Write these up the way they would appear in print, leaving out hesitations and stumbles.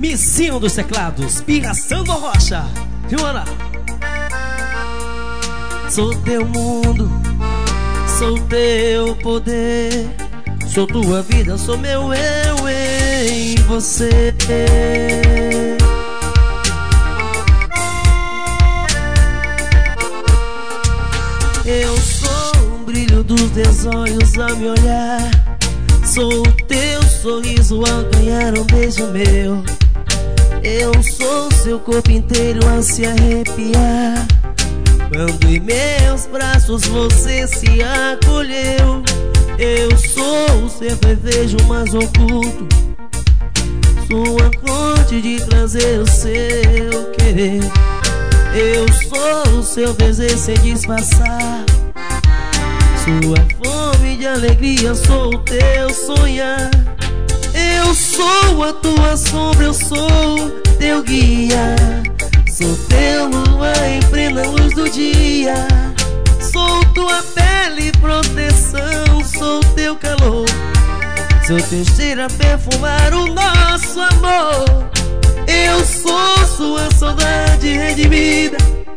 Missinho dos teclados, Pirração do Rocha. Joana. Sou teu mundo, sou teu poder, sou tua vida, sou meu eu em você. Eu sou o brilho dos teus olhos ao me olhar, sou o teu sorriso ao ganhar um beijo meu. Eu sou o seu corpo inteiro a se arrepiar quando em meus braços você se acolheu. Eu sou o seu desejo mais oculto, sua fonte de trazer o seu querer. Eu sou o seu desejo sem disfarçar, sua fome de alegria, sou o teu sonhar. Eu sou a tua sombra, eu sou teu guia, sou teu lua em plena luz do dia, sou tua pele e proteção, sou teu calor, sou teu cheiro a perfumar o nosso amor. Eu sou sua saudade redimida,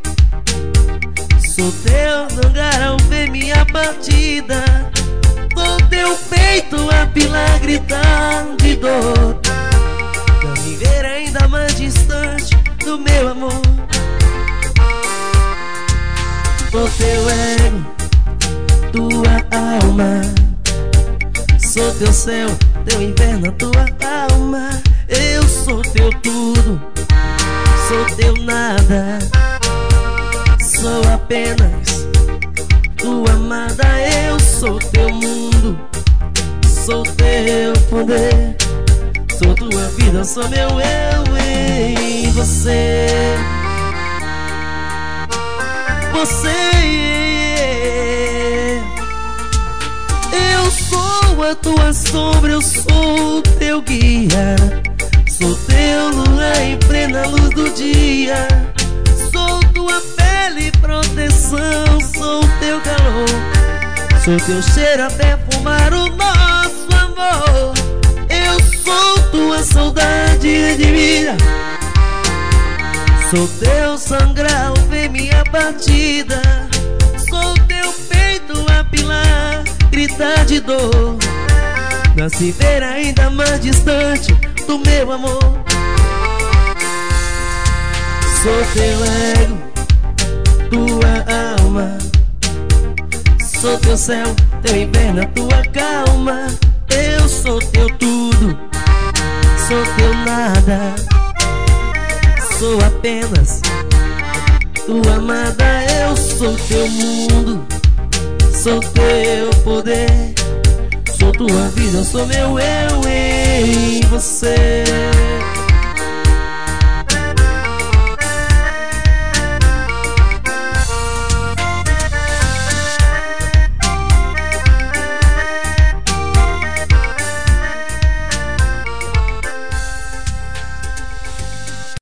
sou teu lugar ao ver minha partida, sou teu peito a pilar gritar de dor, pra viver ainda mais distante do meu amor. Sou teu ego, tua alma, sou teu céu, teu inverno, tua alma. Eu sou teu tudo, sou teu nada, sou apenas tua amada. Eu sou teu mundo, sou teu poder, sou tua vida, sou meu eu em você. Eu sou a tua sombra, eu sou teu guia, sou teu lua em plena luz do dia, sou tua pele e proteção, sou teu calor, sou teu cheiro a perfumar o nosso amor. Eu sou tua saudade redimida, sou teu sangrar ao ver minha partida, sou teu peito a pilar, gritar de dor, pra se ver ainda mais distante do meu amor. Sou teu ego, tua alma, sou teu céu, teu inverno, tua calma. Eu sou teu tudo, sou teu nada, sou apenas tua amada. Eu sou teu mundo, sou teu poder, sou tua vida, sou meu eu em você.